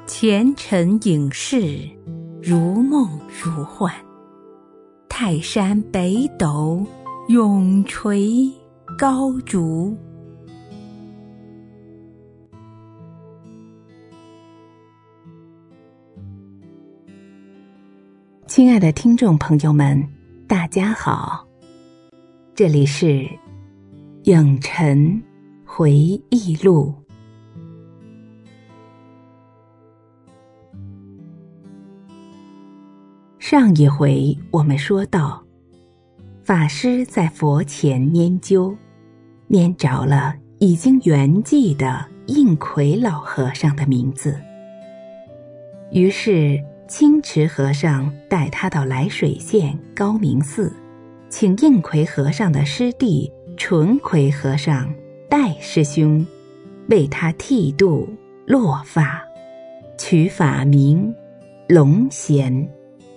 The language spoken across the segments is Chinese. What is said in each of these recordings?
前尘影视，如梦如幻。泰山北斗，永垂高烛。亲爱的听众朋友们，大家好，这里是影尘回忆录。上一回我们说到，法师在佛前拈灸，拈着了已经圆寂的应奎老和尚的名字。于是清池和尚带他到涞水县高明寺，请应奎和尚的师弟纯奎和尚戴师兄为他剃度落发，取法名龙贤。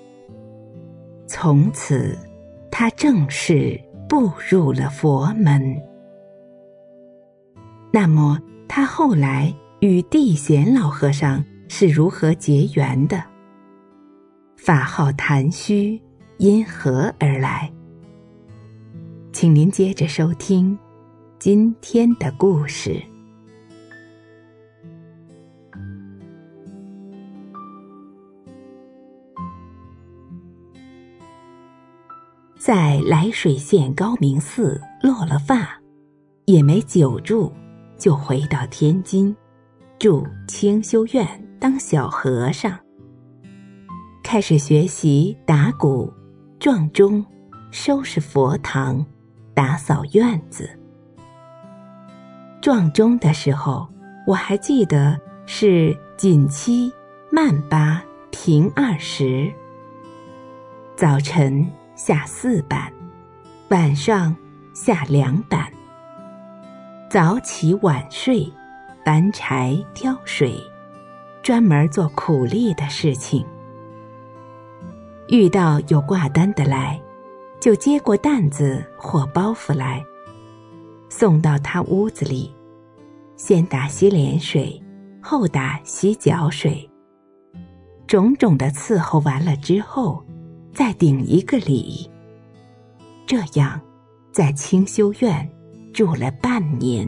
从此他正式步入了佛门。那么他后来与地贤老和尚是如何结缘的？法号谭虚因何而来？请您接着收听今天的故事。在涞水县高明寺落了发，也没久住，就回到天津，住清修院当小和尚，开始学习打鼓、撞钟、收拾佛堂、打扫院子。撞钟的时候，我还记得是紧七、慢八、停20，早晨下4板，晚上下2板。早起晚睡，搬柴挑水，专门做苦力的事情。遇到有挂单的来，就接过担子或包袱来，送到他屋子里，先打洗脸水，后打洗脚水，种种的伺候完了之后，再顶一个礼。这样在清修院住了半年。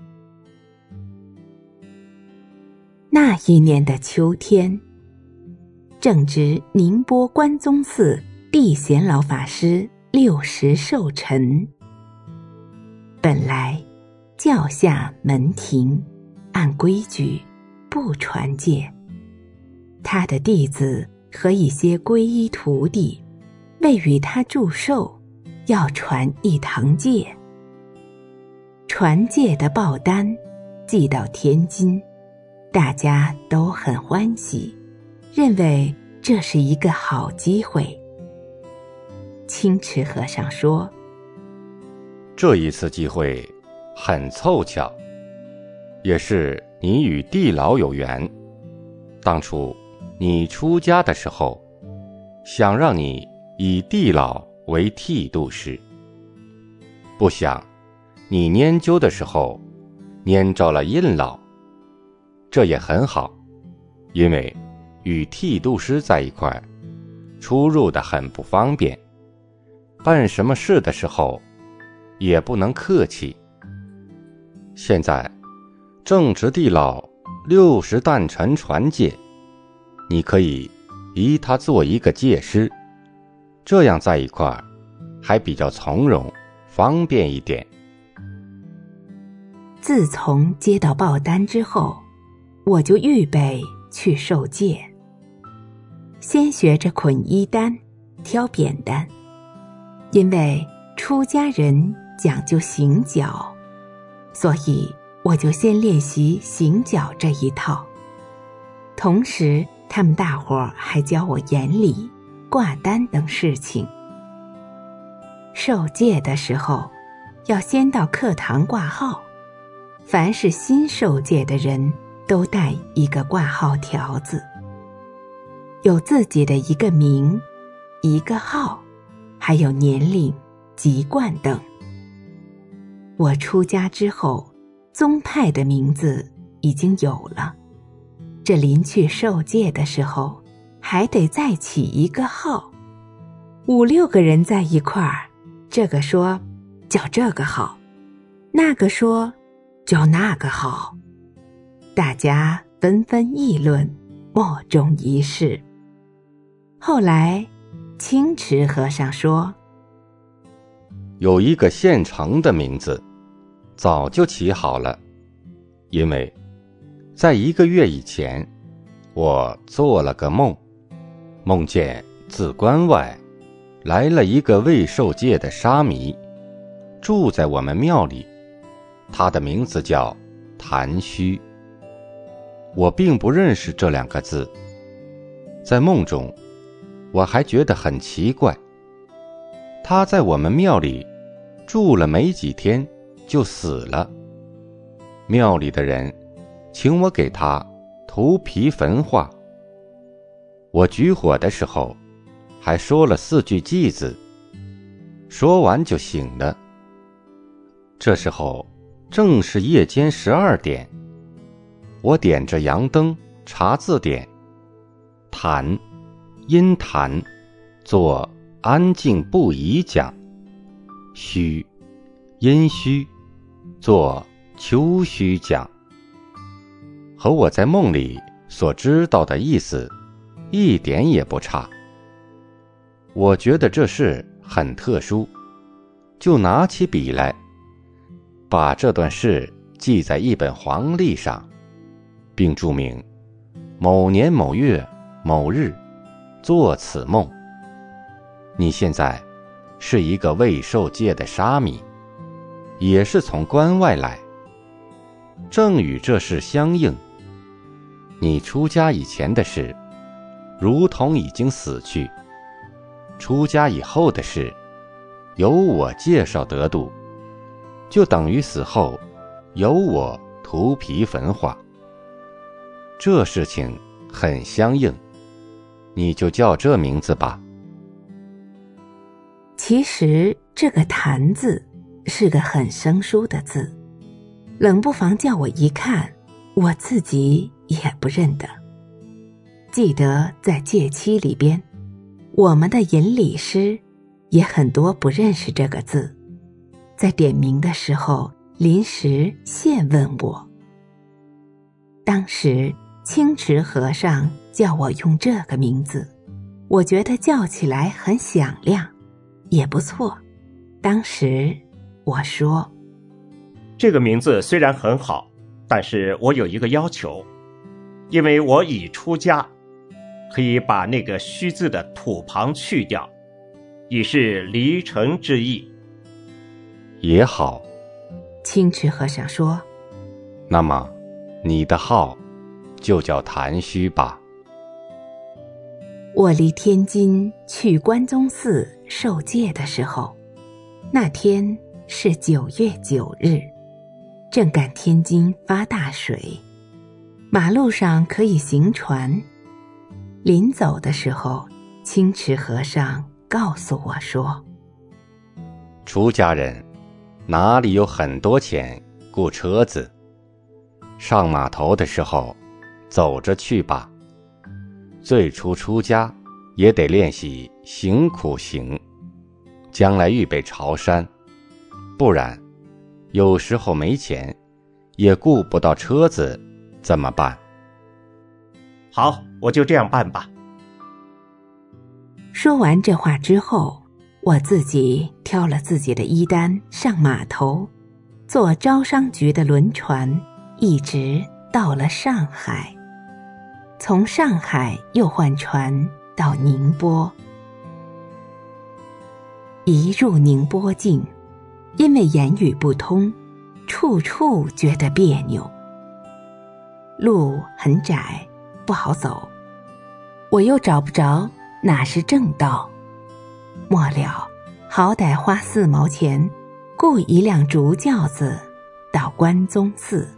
那一年的秋天，正值宁波关宗寺地贤老法师60寿辰。本来教下门庭按规矩不传戒，他的弟子和一些皈依徒弟为与他祝寿，要传一堂戒。传戒的报单寄到天津，大家都很欢喜，认为这是一个好机会。清池和尚说， 这一次机会很凑巧，也是你与地老有缘。当初你出家的时候，想让你以地老为剃度师，不想你拈灸的时候拈着了印老。这也很好，因为与剃度师在一块，出入的很不方便，办什么事的时候也不能客气。现在正值地老60诞辰传戒，你可以依他做一个戒师，这样在一块还比较从容方便一点。 自从接到报单之后，我就预备去受戒。先学着捆衣单、挑扁担，因为出家人讲究行脚，所以我就先练习行脚这一套。同时他们大伙儿还教我言礼、挂单等事情。受戒的时候要先到课堂挂号，凡是新受戒的人都带一个挂号条子，有自己的一个名、一个号，还有年龄、籍贯等。我出家之后，宗派的名字已经有了， 这临去受戒的时候，还得再起一个号。5、6个人在一块儿，这个说叫这个好，那个说叫那个好，大家纷纷议论，莫衷一是。后来清池和尚说， 有一个现成的名字，早就起好了，因为在1个月以前，我做了个梦，梦见自关外来了一个未受戒的沙弥，住在我们庙里，他的名字叫谭虚。我并不认识这2个字，在梦中我还觉得很奇怪，他在我们庙里住了没几天就死了，庙里的人请我给他涂皮焚化。我举火的时候还说了4句偈子，说完就醒了。这时候正是夜间12点，我点着阳灯查字典，谈阴谈做安静不宜讲，虚阴虚做秋虚讲，和我在梦里所知道的意思一点也不差。我觉得这事很特殊，就拿起笔来，把这段事记在一本黄历上，并注明某年某月某日做此梦。你现在是一个未受戒的沙弥，也是从关外来，正与这事相应。你出家以前的事如同已经死去，出家以后的事由我介绍得度，就等于死后由我涂皮焚化。这事情很相应，你就叫这名字吧。 其实这个谭字是个很生疏的字，冷不防叫我一看，我自己也不认得。记得在戒期里边，我们的引礼师也很多不认识这个字，在点名的时候临时现问我。当时清池和尚叫我用这个名字，我觉得叫起来很响亮，也不错。当时我说， 这个名字虽然很好，但是我有一个要求，因为我已出家，可以把那个虚字的土旁去掉，以示离尘之意。 也好。 清池和尚说， 那么你的号就叫谭虚吧。 我离天津去关宗寺受戒的时候，那天是9月9日，正赶天津发大水，马路上可以行船。临走的时候，清池和尚告诉我说， 出家人哪里有很多钱雇车子，上码头的时候走着去吧。最初出家也得练习行苦行，将来预备朝山，不然有时候没钱也雇不到车子，怎么办？ 好，我就这样办吧。 说完这话之后，我自己挑了自己的衣单上码头，坐招商局的轮船，一直到了上海。从上海又换船到宁波。一入宁波境，因为言语不通，处处觉得别扭。路很窄，不好走，我又找不着哪是正道。末了，好歹花4毛钱雇一辆竹轿子到关宗寺。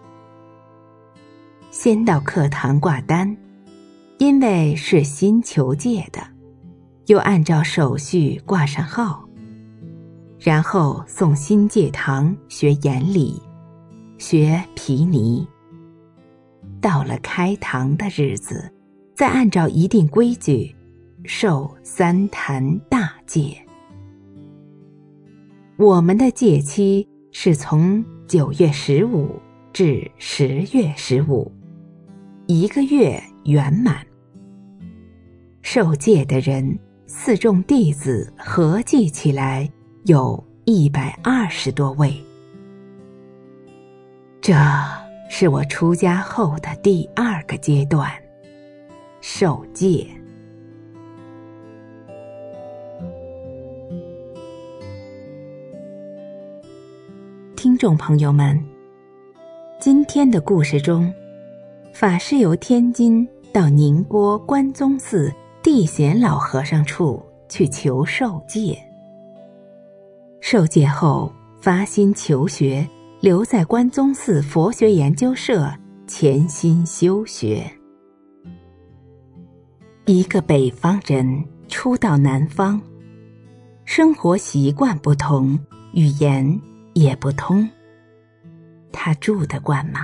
先到课堂挂单，因为是新求戒的，又按照手续挂上号，然后送新戒堂学言礼，学毗尼。 到了开堂的日子，再按照一定规矩受3坛大戒。我们的戒期是从9月15至10月15，1个月圆满。受戒的人4众弟子合计起来有120多位。这是我出家后的第2个阶段，受戒。听众朋友们，今天的故事中，法师由天津到宁波关宗寺地显老和尚处去求受戒。受戒后发心求学，留在关宗寺佛学研究社潜心修学。一个北方人初到南方，生活习惯不同，语言也不通，他住得惯吗？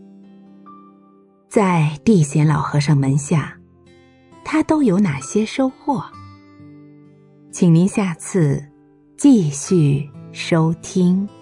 在地显老和尚门下，他都有哪些收获？请您下次继续收听。